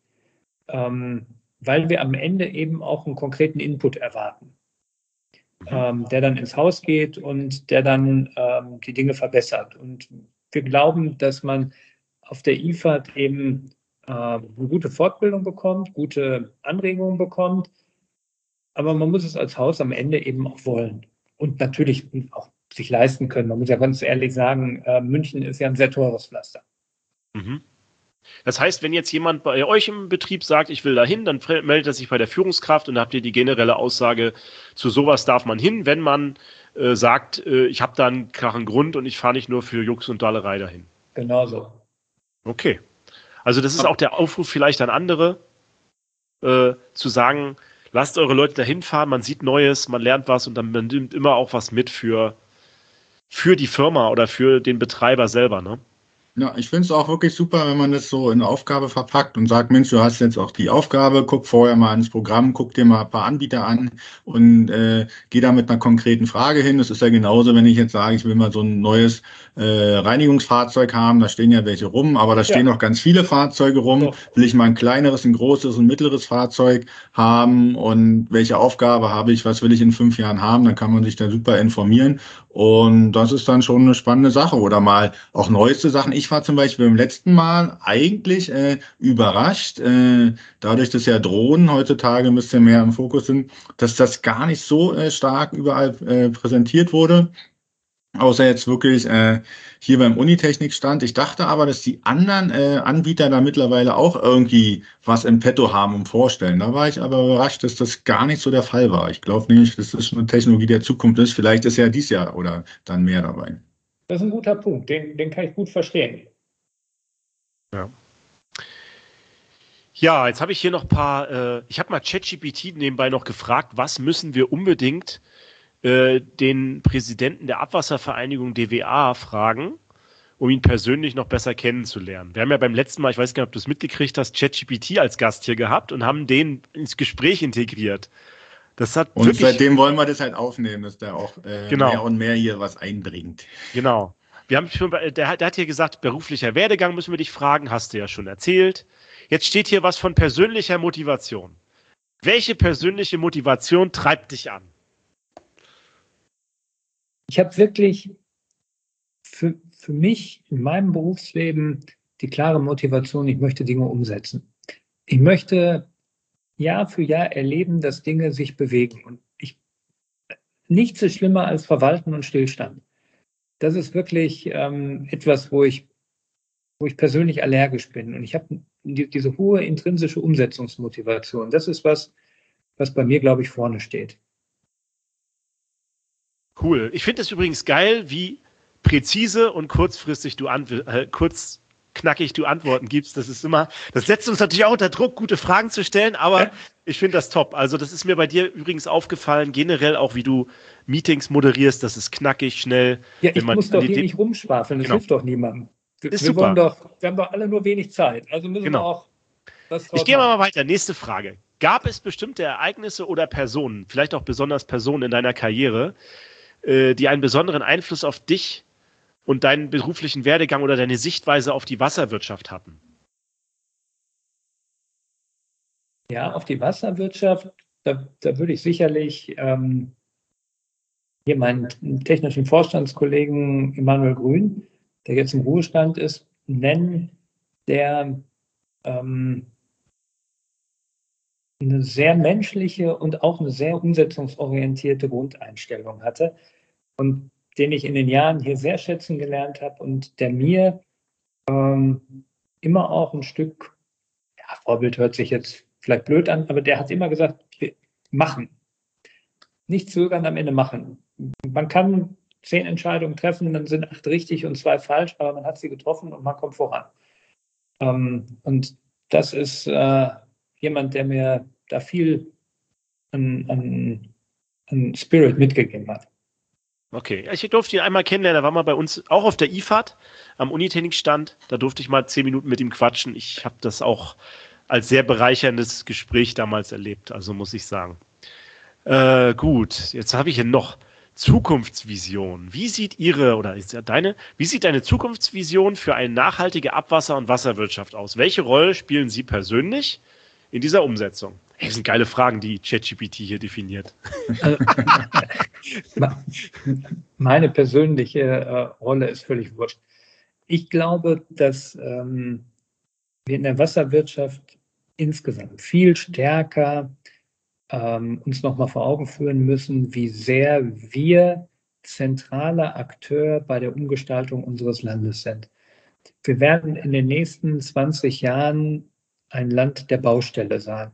weil wir am Ende eben auch einen konkreten Input erwarten, der dann ins Haus geht und der dann die Dinge verbessert. Und wir glauben, dass man auf der IFAD eben eine gute Fortbildung bekommt, gute Anregungen bekommt, aber man muss es als Haus am Ende eben auch wollen und natürlich auch sich leisten können. Man muss ja ganz ehrlich sagen, München ist ja ein sehr teures Pflaster. Mhm. Das heißt, wenn jetzt jemand bei euch im Betrieb sagt, ich will da hin, dann meldet er sich bei der Führungskraft und dann habt ihr die generelle Aussage, zu sowas darf man hin, wenn man sagt, ich habe da einen klaren Grund und ich fahre nicht nur für Jux und Dallerei dahin. Genau so. Okay. Also das ist auch der Aufruf vielleicht an andere, zu sagen, lasst eure Leute dahin fahren, man sieht Neues, man lernt was und dann man nimmt immer auch was mit für die Firma oder für den Betreiber selber, ne? Ja, ich finde es auch wirklich super, wenn man das so in eine Aufgabe verpackt und sagt, Mensch, du hast jetzt auch die Aufgabe, guck vorher mal ins Programm, guck dir mal ein paar Anbieter an und geh da mit einer konkreten Frage hin. Das ist ja genauso, wenn ich jetzt sage, ich will mal so ein neues Reinigungsfahrzeug haben, da stehen ja welche rum, aber da stehen auch ganz viele Fahrzeuge rum. So. Will ich mal ein kleineres, ein großes, ein mittleres Fahrzeug haben und welche Aufgabe habe ich, was will ich in 5 Jahren haben, dann kann man sich da super informieren und das ist dann schon eine spannende Sache oder mal auch neueste Sachen. Ich war zum Beispiel beim letzten Mal eigentlich überrascht, dadurch, dass ja Drohnen heutzutage ein bisschen mehr im Fokus sind, dass das gar nicht so stark überall präsentiert wurde. Außer jetzt wirklich hier beim Unitechnik-Stand. Ich dachte aber, dass die anderen Anbieter da mittlerweile auch irgendwie was im Petto haben und vorstellen. Da war ich aber überrascht, dass das gar nicht so der Fall war. Ich glaube nicht, dass das eine Technologie der Zukunft ist. Vielleicht ist ja dieses Jahr oder dann mehr dabei. Das ist ein guter Punkt. Den kann ich gut verstehen. Ja. Ja, jetzt habe ich hier noch ein paar, ich habe mal ChatGPT nebenbei noch gefragt, was müssen wir unbedingt den Präsidenten der Abwasservereinigung DWA fragen, um ihn persönlich noch besser kennenzulernen. Wir haben ja beim letzten Mal, ich weiß gar nicht, ob du es mitgekriegt hast, ChatGPT als Gast hier gehabt und haben den ins Gespräch integriert. Das hat und seitdem wollen wir das halt aufnehmen, dass der auch mehr und mehr hier was einbringt. Genau. Wir haben schon, der hat hier gesagt, beruflicher Werdegang müssen wir dich fragen, hast du ja schon erzählt. Jetzt steht hier was von persönlicher Motivation. Welche persönliche Motivation treibt dich an? Ich habe wirklich für mich in meinem Berufsleben die klare Motivation, ich möchte Dinge umsetzen. Ich möchte Jahr für Jahr erleben, dass Dinge sich bewegen. Und nichts ist schlimmer als Verwalten und Stillstand. Das ist wirklich etwas, wo ich persönlich allergisch bin. Und ich habe diese hohe intrinsische Umsetzungsmotivation. Das ist was bei mir, glaube ich, vorne steht. Cool. Ich finde es übrigens geil, wie präzise und kurzfristig knackig du Antworten gibst. Das setzt uns natürlich auch unter Druck, gute Fragen zu stellen, aber ich finde das top. Also das ist mir bei dir übrigens aufgefallen, generell auch, wie du Meetings moderierst, das ist knackig, schnell. Ja, ich muss doch hier nicht rumschwafeln, das hilft doch niemandem. Wir haben doch alle nur wenig Zeit, also müssen wir auch was draus Ich gehe mal weiter, nächste Frage. Gab es bestimmte Ereignisse oder Personen, vielleicht auch besonders Personen in deiner Karriere, die einen besonderen Einfluss auf dich und deinen beruflichen Werdegang oder deine Sichtweise auf die Wasserwirtschaft hatten? Ja, auf die Wasserwirtschaft, da würde ich sicherlich hier meinen technischen Vorstandskollegen Emanuel Grün, der jetzt im Ruhestand ist, nennen, der eine sehr menschliche und auch eine sehr umsetzungsorientierte Grundeinstellung hatte und den ich in den Jahren hier sehr schätzen gelernt habe und der mir immer auch ein Stück, ja, Vorbild hört sich jetzt vielleicht blöd an, aber der hat immer gesagt, machen. Nicht zögern, am Ende machen. Man kann 10 Entscheidungen treffen, dann sind 8 richtig und 2 falsch, aber man hat sie getroffen und man kommt voran. Und das ist jemand, der mir da viel an Spirit mitgegeben hat. Okay, ich durfte ihn einmal kennenlernen, er war mal bei uns auch auf der IFAD am Unitechnik-Stand, da durfte ich mal 10 Minuten mit ihm quatschen. Ich habe das auch als sehr bereicherndes Gespräch damals erlebt, also muss ich sagen. Gut, jetzt habe ich hier noch Zukunftsvision. Wie sieht deine Zukunftsvision für eine nachhaltige Abwasser- und Wasserwirtschaft aus? Welche Rolle spielen Sie persönlich in dieser Umsetzung? Das sind geile Fragen, die ChatGPT hier definiert. Meine persönliche Rolle ist völlig wurscht. Ich glaube, dass wir in der Wasserwirtschaft insgesamt viel stärker uns nochmal vor Augen führen müssen, wie sehr wir zentraler Akteur bei der Umgestaltung unseres Landes sind. Wir werden in den nächsten 20 Jahren ein Land der Baustelle sein.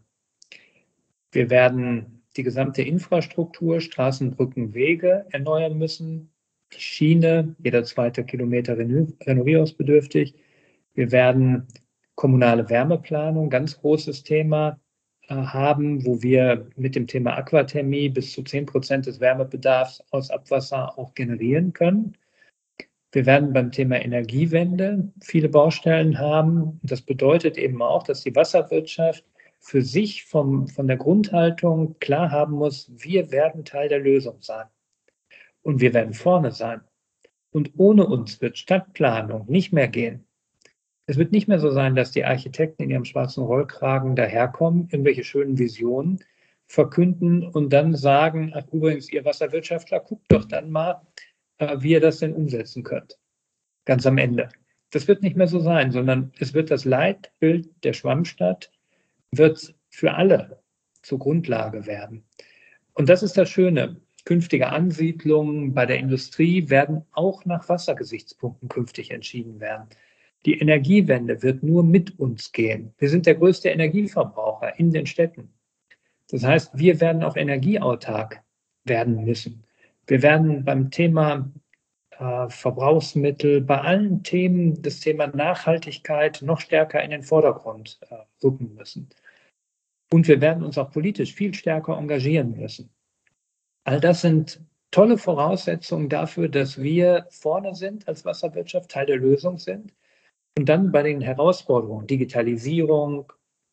Wir werden die gesamte Infrastruktur, Straßen, Brücken, Wege erneuern müssen. Die Schiene, jeder 2. Kilometer renovierungsbedürftig. Wir werden kommunale Wärmeplanung, ganz großes Thema, haben, wo wir mit dem Thema Aquathermie bis zu 10% des Wärmebedarfs aus Abwasser auch generieren können. Wir werden beim Thema Energiewende viele Baustellen haben. Das bedeutet eben auch, dass die Wasserwirtschaft für sich von der Grundhaltung klar haben muss, wir werden Teil der Lösung sein. Und wir werden vorne sein. Und ohne uns wird Stadtplanung nicht mehr gehen. Es wird nicht mehr so sein, dass die Architekten in ihrem schwarzen Rollkragen daherkommen, irgendwelche schönen Visionen verkünden und dann sagen, ach übrigens, ihr Wasserwirtschaftler, guckt doch dann mal, wie ihr das denn umsetzen könnt. Ganz am Ende. Das wird nicht mehr so sein, sondern es wird das Leitbild der Schwammstadt, wird für alle zur Grundlage werden. Und das ist das Schöne. Künftige Ansiedlungen bei der Industrie werden auch nach Wassergesichtspunkten künftig entschieden werden. Die Energiewende wird nur mit uns gehen. Wir sind der größte Energieverbraucher in den Städten. Das heißt, wir werden auch energieautark werden müssen. Wir werden beim Thema Verbrauchsmittel, bei allen Themen das Thema Nachhaltigkeit noch stärker in den Vordergrund rücken müssen. Und wir werden uns auch politisch viel stärker engagieren müssen. All das sind tolle Voraussetzungen dafür, dass wir vorne sind als Wasserwirtschaft, Teil der Lösung sind. Und dann bei den Herausforderungen, Digitalisierung,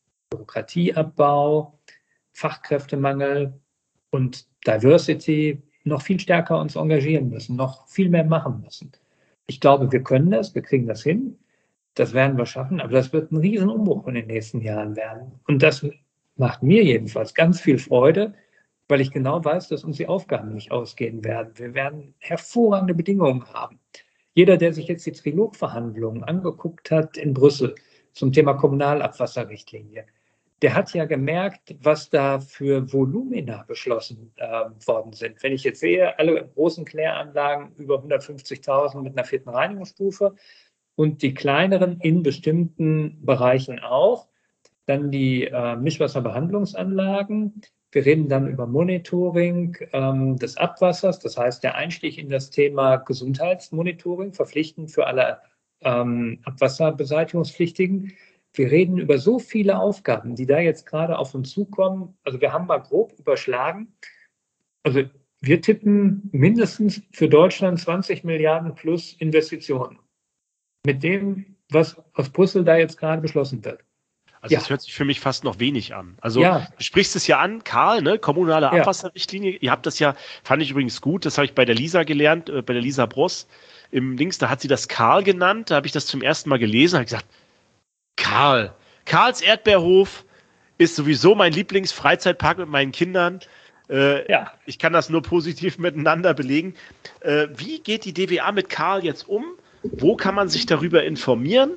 Bürokratieabbau, Fachkräftemangel und Diversity noch viel stärker uns engagieren müssen, noch viel mehr machen müssen. Ich glaube, wir können das, wir kriegen das hin, das werden wir schaffen, aber das wird ein Riesenumbruch in den nächsten Jahren werden. Und das macht mir jedenfalls ganz viel Freude, weil ich genau weiß, dass uns die Aufgaben nicht ausgehen werden. Wir werden hervorragende Bedingungen haben. Jeder, der sich jetzt die Trilogverhandlungen angeguckt hat in Brüssel zum Thema Kommunalabwasserrichtlinie, der hat ja gemerkt, was da für Volumina beschlossen worden sind. Wenn ich jetzt sehe, alle großen Kläranlagen über 150.000 mit einer 4. Reinigungsstufe und die kleineren in bestimmten Bereichen auch, dann die Mischwasserbehandlungsanlagen. Wir reden dann über Monitoring des Abwassers, das heißt der Einstieg in das Thema Gesundheitsmonitoring, verpflichtend für alle Abwasserbeseitigungspflichtigen. Wir reden über so viele Aufgaben, die da jetzt gerade auf uns zukommen. Also wir haben mal grob überschlagen. Also wir tippen mindestens für Deutschland 20 Milliarden plus Investitionen. Mit dem, was aus Brüssel da jetzt gerade beschlossen wird. Also das hört sich für mich fast noch wenig an. Also du sprichst es ja an, Karl, ne? Kommunale Abwasserrichtlinie. Ihr habt das ja, fand ich übrigens gut, das habe ich bei der Lisa gelernt, bei der Lisa Bross im Links, da hat sie das Karl genannt, da habe ich das zum ersten Mal gelesen, habe gesagt, Karls Erdbeerhof ist sowieso mein Lieblingsfreizeitpark mit meinen Kindern. Ich kann das nur positiv miteinander belegen. Wie geht die DWA mit Karl jetzt um? Wo kann man sich darüber informieren?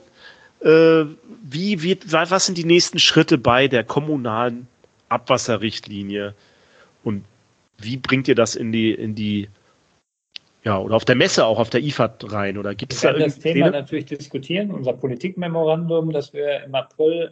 Was sind die nächsten Schritte bei der kommunalen Abwasserrichtlinie? Und wie bringt ihr das in die oder auf der Messe auch, auf der IFAD rein? Oder gibt es da das Thema natürlich diskutieren, unser Politikmemorandum, das wir im April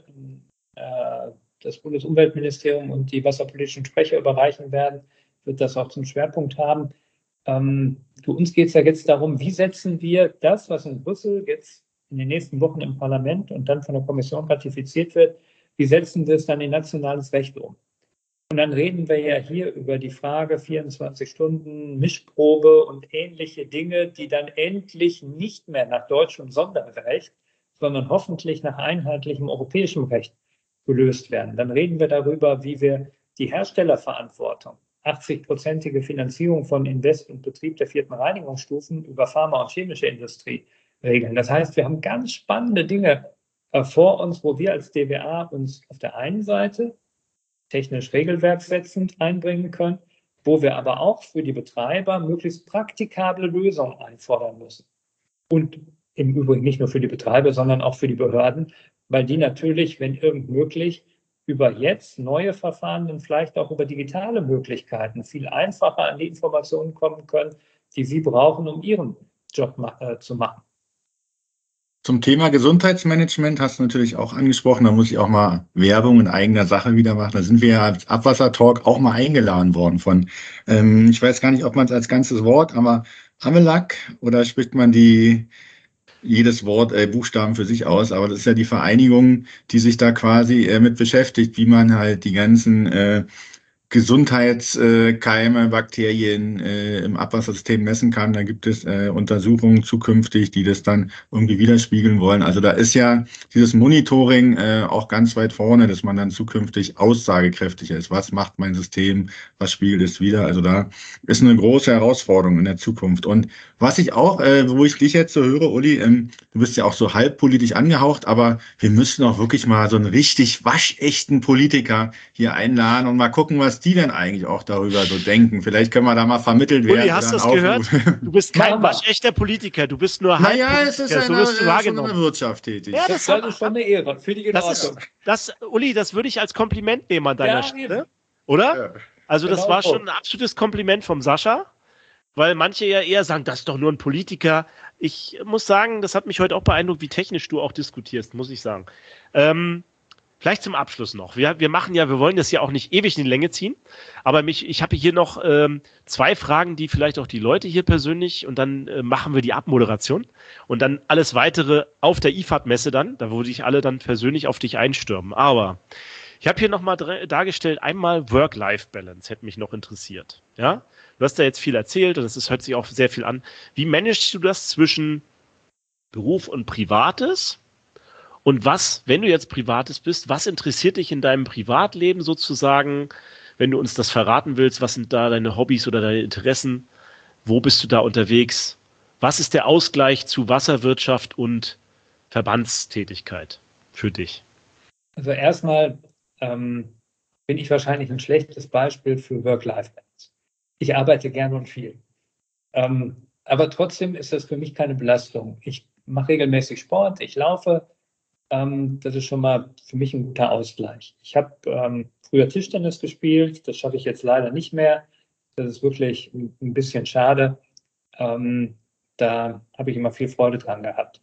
das Bundesumweltministerium und die wasserpolitischen Sprecher überreichen werden, wird das auch zum Schwerpunkt haben. Für uns geht es ja jetzt darum, wie setzen wir das, was in Brüssel jetzt in den nächsten Wochen im Parlament und dann von der Kommission ratifiziert wird, wie setzen wir es dann in nationales Recht um? Und dann reden wir ja hier über die Frage 24 Stunden Mischprobe und ähnliche Dinge, die dann endlich nicht mehr nach deutschem Sonderrecht, sondern hoffentlich nach einheitlichem europäischem Recht gelöst werden. Dann reden wir darüber, wie wir die Herstellerverantwortung, 80-prozentige Finanzierung von Invest und Betrieb der 4. Reinigungsstufen über Pharma- und chemische Industrie regeln. Das heißt, wir haben ganz spannende Dinge vor uns, wo wir als DWA uns auf der einen Seite technisch regelwerkssetzend einbringen können, wo wir aber auch für die Betreiber möglichst praktikable Lösungen einfordern müssen. Und im Übrigen nicht nur für die Betreiber, sondern auch für die Behörden, weil die natürlich, wenn irgend möglich, über jetzt neue Verfahren und vielleicht auch über digitale Möglichkeiten viel einfacher an die Informationen kommen können, die sie brauchen, um ihren Job zu machen. Zum Thema Gesundheitsmanagement hast du natürlich auch angesprochen, da muss ich auch mal Werbung in eigener Sache wieder machen. Da sind wir ja als Abwassertalk auch mal eingeladen worden von, ich weiß gar nicht, ob man es als ganzes Wort, aber Amelak oder spricht man jedes Wort, Buchstaben für sich aus, aber das ist ja die Vereinigung, die sich da quasi mit beschäftigt, wie man halt die ganzen Gesundheitskeime, Bakterien im Abwassersystem messen kann. Da gibt es Untersuchungen zukünftig, die das dann irgendwie widerspiegeln wollen. Also da ist ja dieses Monitoring auch ganz weit vorne, dass man dann zukünftig aussagekräftiger ist. Was macht mein System? Was spiegelt es wider? Also da ist eine große Herausforderung in der Zukunft. Und was ich auch, wo ich dich jetzt so höre, Uli, du bist ja auch so halbpolitisch angehaucht, aber wir müssen auch wirklich mal so einen richtig waschechten Politiker hier einladen und mal gucken, was die denn eigentlich auch darüber so denken. Vielleicht können wir da mal vermittelt werden. Uli, hast du das gehört? Du bist kein waschechter Politiker, du bist nur Naja, es ist so wirst du in der Wirtschaft tätig. Ja, das ist schon eine Ehre. Für die Uli, das würde ich als Kompliment nehmen an deiner Stelle. Oder? Ja. Also das war schon ein absolutes Kompliment vom Sascha, weil manche ja eher sagen, das ist doch nur ein Politiker. Ich muss sagen, das hat mich heute auch beeindruckt, wie technisch du auch diskutierst, muss ich sagen. Vielleicht zum Abschluss noch. Wir wollen das ja auch nicht ewig in die Länge ziehen, aber ich habe hier noch 2 Fragen, die vielleicht auch die Leute hier persönlich, und dann machen wir die Abmoderation und dann alles weitere auf der IFAD-Messe dann, da wo sich alle dann persönlich auf dich einstürmen. Aber ich habe hier nochmal dargestellt, einmal Work-Life-Balance hätte mich noch interessiert. Ja? Du hast da jetzt viel erzählt und hört sich auch sehr viel an. Wie managst du das zwischen Beruf und Privates? Und wenn du jetzt Privates bist, was interessiert dich in deinem Privatleben sozusagen, wenn du uns das verraten willst? Was sind da deine Hobbys oder deine Interessen? Wo bist du da unterwegs? Was ist der Ausgleich zu Wasserwirtschaft und Verbandstätigkeit für dich? Also erstmal bin ich wahrscheinlich ein schlechtes Beispiel für Work-Life-Balance. Ich arbeite gerne und viel. Aber trotzdem ist das für mich keine Belastung. Ich mache regelmäßig Sport, ich laufe. Das ist schon mal für mich ein guter Ausgleich. Ich habe früher Tischtennis gespielt, das schaffe ich jetzt leider nicht mehr. Das ist wirklich ein bisschen schade. Da habe ich immer viel Freude dran gehabt.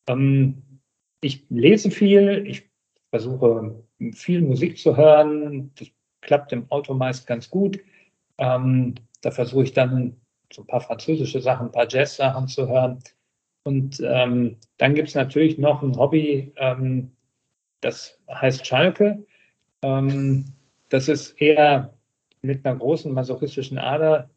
Ich lese viel, ich versuche viel Musik zu hören. Das klappt im Auto meist ganz gut. Da versuche ich dann so ein paar französische Sachen, ein paar Jazz-Sachen zu hören. Und dann gibt es natürlich noch ein Hobby, das heißt Schalke. Das ist eher mit einer großen masochistischen Ader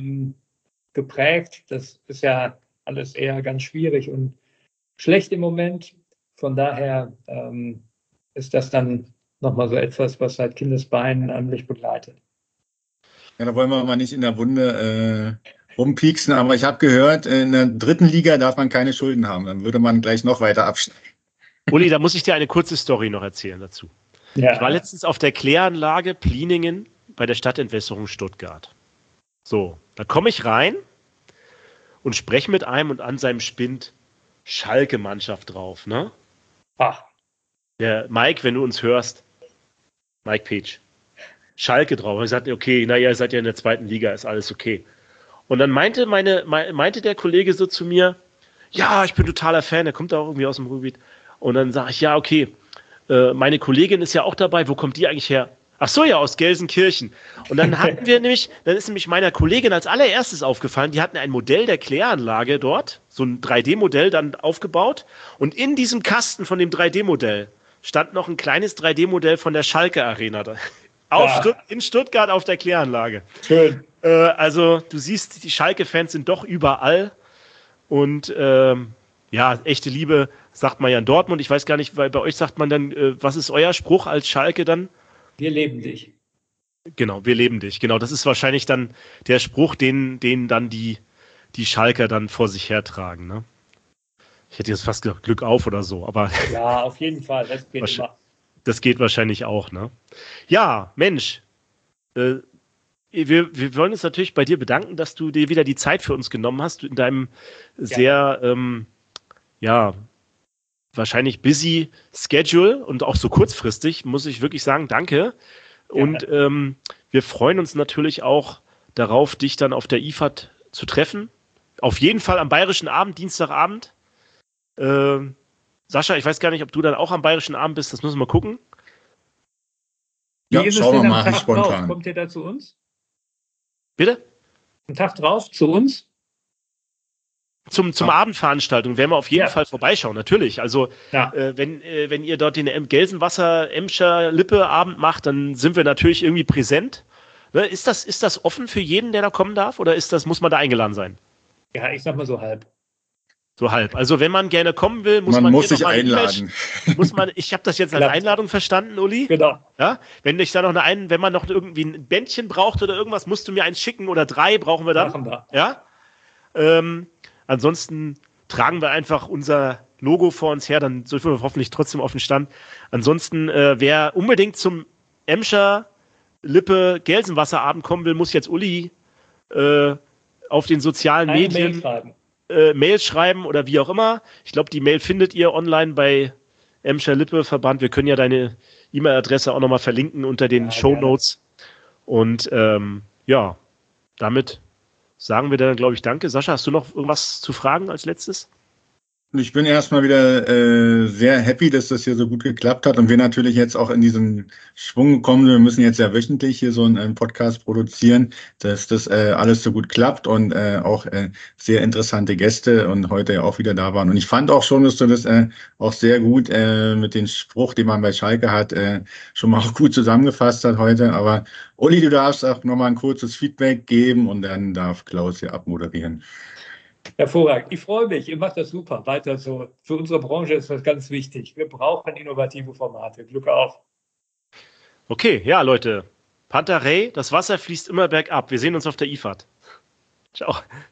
geprägt. Das ist ja alles eher ganz schwierig und schlecht im Moment. Von daher ist das dann nochmal so etwas, was seit Kindesbeinen an mich begleitet. Ja, da wollen wir mal nicht in der Wunde rumpieksen, aber ich habe gehört, in der 3. Liga darf man keine Schulden haben. Dann würde man gleich noch weiter absteigen. Uli, da muss ich dir eine kurze Story noch erzählen dazu. Ja. Ich war letztens auf der Kläranlage Pliningen bei der Stadtentwässerung Stuttgart. So, da komme ich rein und spreche mit einem und an seinem Spind Schalke-Mannschaft drauf, ne? Ach. Der Mike, wenn du uns hörst, Mike Peach, Schalke drauf. Und ich sagte, okay, naja, ihr seid ja in der 2. Liga, ist alles okay. Und dann meinte der Kollege so zu mir, ja, ich bin totaler Fan, der kommt da auch irgendwie aus dem Ruhrgebiet. Und dann sage ich, ja, okay, meine Kollegin ist ja auch dabei, wo kommt die eigentlich her? Ach so, ja, aus Gelsenkirchen. Und dann dann ist nämlich meiner Kollegin als allererstes aufgefallen, die hatten ein Modell der Kläranlage dort, so ein 3D-Modell dann aufgebaut. Und in diesem Kasten von dem 3D-Modell stand noch ein kleines 3D-Modell von der Schalke-Arena da. In Stuttgart auf der Kläranlage. Schön. Also du siehst, die Schalke-Fans sind doch überall. Und ja, echte Liebe sagt man ja in Dortmund. Ich weiß gar nicht, weil bei euch sagt man dann, was ist euer Spruch als Schalke dann? Wir leben dich. Genau, wir leben dich. Genau, das ist wahrscheinlich dann der Spruch, den dann die Schalker dann vor sich hertragen. Ne? Ich hätte jetzt fast gesagt, Glück auf oder so, aber. Ja, auf jeden Fall. Das geht wahrscheinlich auch, ne? Ja, Mensch. Wir wollen uns natürlich bei dir bedanken, dass du dir wieder die Zeit für uns genommen hast in deinem sehr, wahrscheinlich busy Schedule und auch so kurzfristig, muss ich wirklich sagen, danke. Und wir freuen uns natürlich auch darauf, dich dann auf der IFAD zu treffen. Auf jeden Fall am Bayerischen Abend, Dienstagabend. Sascha, ich weiß gar nicht, ob du dann auch am Bayerischen Abend bist, das müssen wir gucken. Ja, schauen wir mal, Tag spontan. Kommt ihr da zu uns? Bitte? Einen Tag drauf zu uns? Zum Abendveranstaltung werden wir auf jeden Fall vorbeischauen, natürlich. Also wenn ihr dort den Gelsenwasser Emscher Lippe Abend macht, dann sind wir natürlich irgendwie präsent. Ne? Ist das offen für jeden, der da kommen darf, oder muss man da eingeladen sein? Ja, ich sag mal so halb. So halb. Also wenn man gerne kommen will, muss man sich einladen. Ich habe das jetzt als Einladung verstanden, Uli. Genau. Ja? Wenn man noch irgendwie ein Bändchen braucht oder irgendwas, musst du mir eins schicken oder 3 brauchen wir dann. Machen wir. Ja? Ansonsten tragen wir einfach unser Logo vor uns her, dann sind wir hoffentlich trotzdem auf dem Stand. Ansonsten, wer unbedingt zum Emscher Lippe Gelsenwasserabend kommen will, muss jetzt Uli auf den sozialen Medien Mail schreiben oder wie auch immer. Ich glaube, die Mail findet ihr online bei Emscher Lippe Verband. Wir können ja deine E-Mail-Adresse auch nochmal verlinken unter den Shownotes. Und damit sagen wir dann, glaube ich, danke. Sascha, hast du noch irgendwas zu fragen als letztes? Ich bin erstmal wieder sehr happy, dass das hier so gut geklappt hat und wir natürlich jetzt auch in diesen Schwung gekommen sind. Wir müssen jetzt ja wöchentlich hier so einen Podcast produzieren, dass das alles so gut klappt und auch sehr interessante Gäste und heute ja auch wieder da waren. Und ich fand auch schon, dass du das auch sehr gut mit dem Spruch, den man bei Schalke hat, schon mal auch gut zusammengefasst hat heute. Aber Uli, du darfst auch nochmal ein kurzes Feedback geben und dann darf Klaus hier abmoderieren. Hervorragend. Ich freue mich. Ihr macht das super. Weiter so. Für unsere Branche ist das ganz wichtig. Wir brauchen innovative Formate. Glück auf. Okay, ja, Leute. Pantarei, das Wasser fließt immer bergab. Wir sehen uns auf der IFAD. Ciao.